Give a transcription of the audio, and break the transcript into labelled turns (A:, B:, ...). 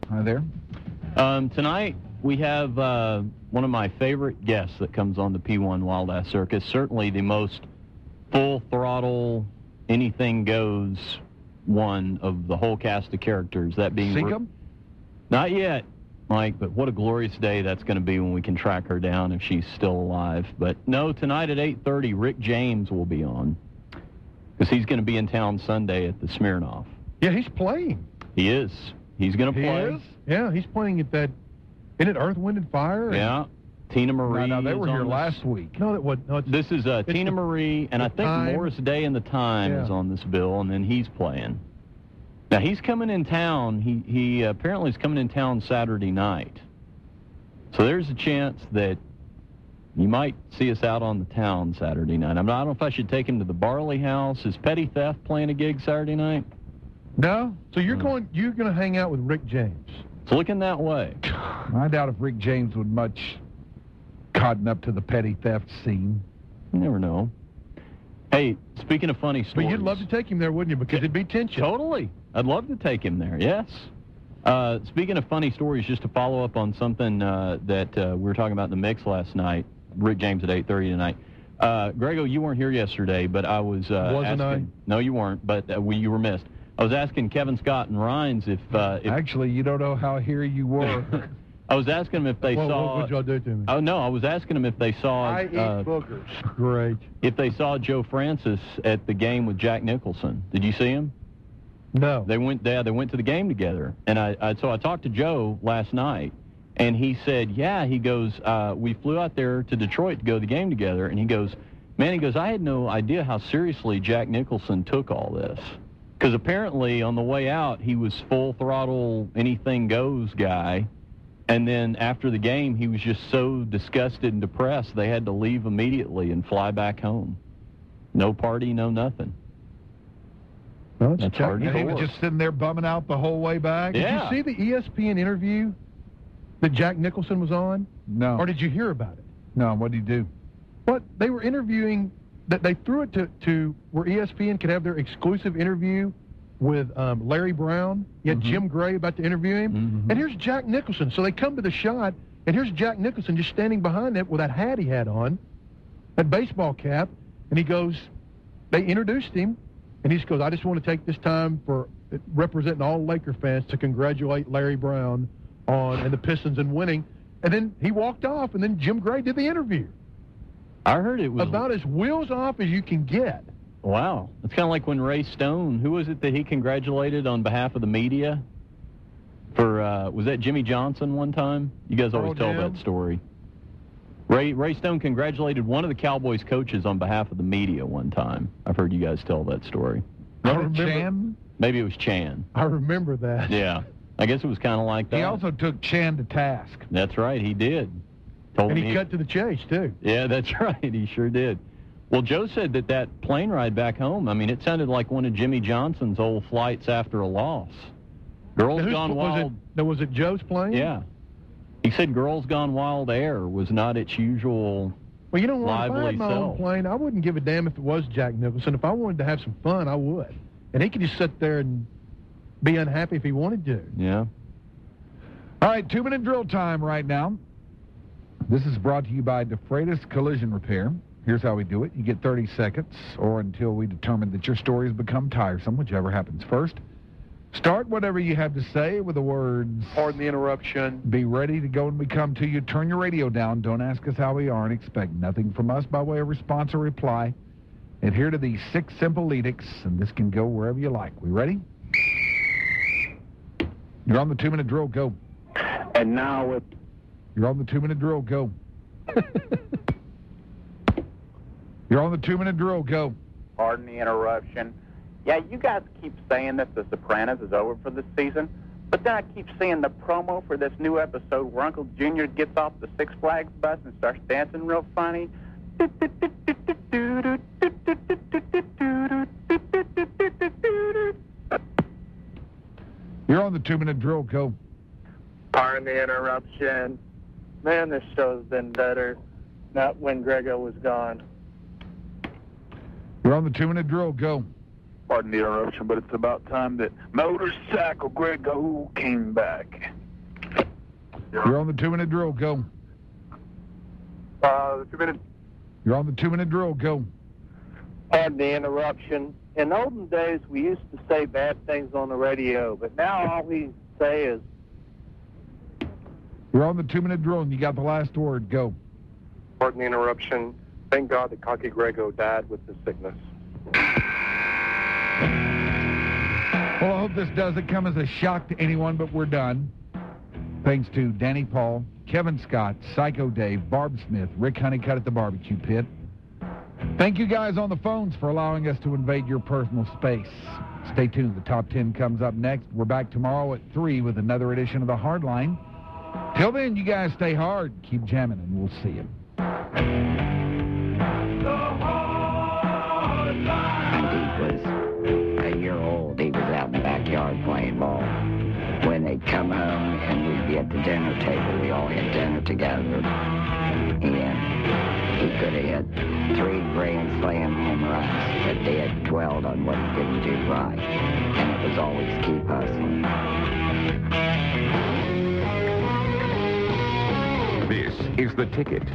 A: Hi there.
B: Tonight we have one of my favorite guests that comes on the P1 Wild Ass Circus. Certainly the most full throttle, anything goes one of the whole cast of characters. That being
A: Seacom?
B: Not yet, Mike, but what a glorious day that's going to be when we can track her down if she's still alive. But no, tonight at 8:30, Rick James will be on because he's going to be in town Sunday at the Smirnoff.
C: Yeah, he's playing.
B: He is. He's going to play.
C: He is? Yeah, he's playing at that, isn't it Earth, Wind, and Fire?
B: Yeah. Tina Marie.
A: No, they were here last week.
C: No,
B: this is Tina Marie, and I think
C: Time.
B: Morris Day and the Time is on this bill, and then he's playing. Now, he's coming in town. He apparently is coming in town Saturday night. So there's a chance that you might see us out on the town Saturday night. I don't know if I should take him to the Barley House. Is Petty Theft playing a gig Saturday night?
C: No? So you're going to hang out with Rick James?
B: It's looking that way.
A: I doubt if Rick James would much cotton up to the petty theft scene.
B: You never know. Hey, speaking of funny stories.
C: But you'd love to take him there, wouldn't you? Because it'd be tension.
B: Totally. I'd love to take him there, yes. Speaking of funny stories, just to follow up on something that we were talking about in the mix last night, Rick James at 8:30 tonight. Grego, you weren't here yesterday, but I was
C: Wasn't
B: asking, I? No, you weren't, but you were missed. I was asking Kevin Scott and Rhines if
A: Actually, you don't know how here you were.
B: I was asking them if they saw...
C: What would y'all do to me?
B: Oh, no, I was asking them if they saw...
C: I eat boogers. Great.
B: If they saw Joe Francis at the game with Jack Nicholson. Did you see him?
C: No.
B: They went to the game together. And so I talked to Joe last night, and he said, yeah, he goes, we flew out there to Detroit to go to the game together, and he goes, I had no idea how seriously Jack Nicholson took all this. Because apparently on the way out, he was full throttle, anything goes guy. And then after the game, he was just so disgusted and depressed, they had to leave immediately and fly back home. No party, no nothing.
C: Well,
B: That's hard to
A: And he was
B: believe.
A: just sitting there bumming out the whole way back?
B: Yeah.
C: Did you see the ESPN interview that Jack Nicholson was on?
A: No.
C: Or did you hear about it?
A: No, what did he do?
C: What? They were interviewing, that they threw it to where ESPN could have their exclusive interview with Larry Brown. You had Jim Gray about to interview him. And here's Jack Nicholson. So they come to the shot, and here's Jack Nicholson just standing behind it with that hat he had on, that baseball cap, and he goes, they introduced him, and he just goes, I just want to take this time for representing all Laker fans to congratulate Larry Brown and the Pistons in winning. And then he walked off, and then Jim Gray did the interview.
B: I heard it was...
C: About as wheels off as you can get.
B: Wow. It's kind of like when Ray Stone, who was it that he congratulated on behalf of the media? Was that Jimmy Johnson one time? You guys always tell that story. Ray Stone congratulated one of the Cowboys coaches on behalf of the media one time. I've heard you guys tell that story.
A: Chan?
B: Maybe it was Chan.
C: I remember that.
B: Yeah. I guess it was kind of like that.
A: He also took Chan to task.
B: That's right, he did.
C: And he cut to the chase, too.
B: Yeah, that's right, he sure did. Well, Joe said that plane ride back home, I mean, it sounded like one of Jimmy Johnson's old flights after a loss. Girls Gone Wild.
C: Was it Joe's plane?
B: Yeah. He said Girls Gone Wild Air was not its usual
C: Well, you know what? If I
B: lively
C: had my own
B: self.
C: plane, I wouldn't give a damn if it was Jack Nicholson. If I wanted to have some fun, I would. And he could just sit there and be unhappy if he wanted to.
B: Yeah.
A: All right, 2-minute drill time right now. This is brought to you by DeFreitas Collision Repair. Here's how we do it. You get 30 seconds, or until we determine that your story has become tiresome, whichever happens first. Start whatever you have to say with the words...
C: Pardon the interruption.
A: Be ready to go when we come to you. Turn your radio down. Don't ask us how we are, and expect nothing from us by way of response or reply. Adhere to these 6 simple edicts, and this can go wherever you like. We ready? You're on the 2-minute drill. Go.
D: And now with...
A: You're on the 2-minute drill. Go. You're on the 2-minute drill. Go.
D: Pardon the interruption. Yeah, you guys keep saying that The Sopranos is over for this season, but then I keep seeing the promo for this new episode where Uncle Junior gets off the Six Flags bus and starts dancing real funny.
A: You're on the 2-minute drill. Go.
E: Pardon the interruption. Man, this show's been better. Not when Grego was gone.
A: You're on the 2-minute drill. Go.
D: Pardon the interruption, but it's about time that Motorcycle Grego came back.
A: You're on the 2-minute drill. Go.
E: The 2-minute.
A: You're on the 2-minute drill. Go.
E: Pardon the interruption. In olden days, we used to say bad things on the radio, but now all we say is...
A: You're on the 2-minute drill, and you got the last word. Go.
E: Pardon the interruption. Thank God that Cocky Grego died with the sickness.
A: Well, I hope this doesn't come as a shock to anyone, but we're done. Thanks to Danny Paul, Kevin Scott, Psycho Dave, Barb Smith, Rick Honeycutt at the barbecue pit. Thank you guys on the phones for allowing us to invade your personal space. Stay tuned. The Top 10 comes up next. We're back tomorrow at 3 with another edition of the Hardline. Till then, you guys stay hard. Keep jamming, and we'll see you.
F: When he was a year old, he was out in the backyard playing ball. When they'd come home and we'd be at the dinner table, we all had dinner together. And he could have hit 3 grand slam home runs, but Dad dwelled on what he didn't do right. And it was always keep hustling.
G: This is The Ticket.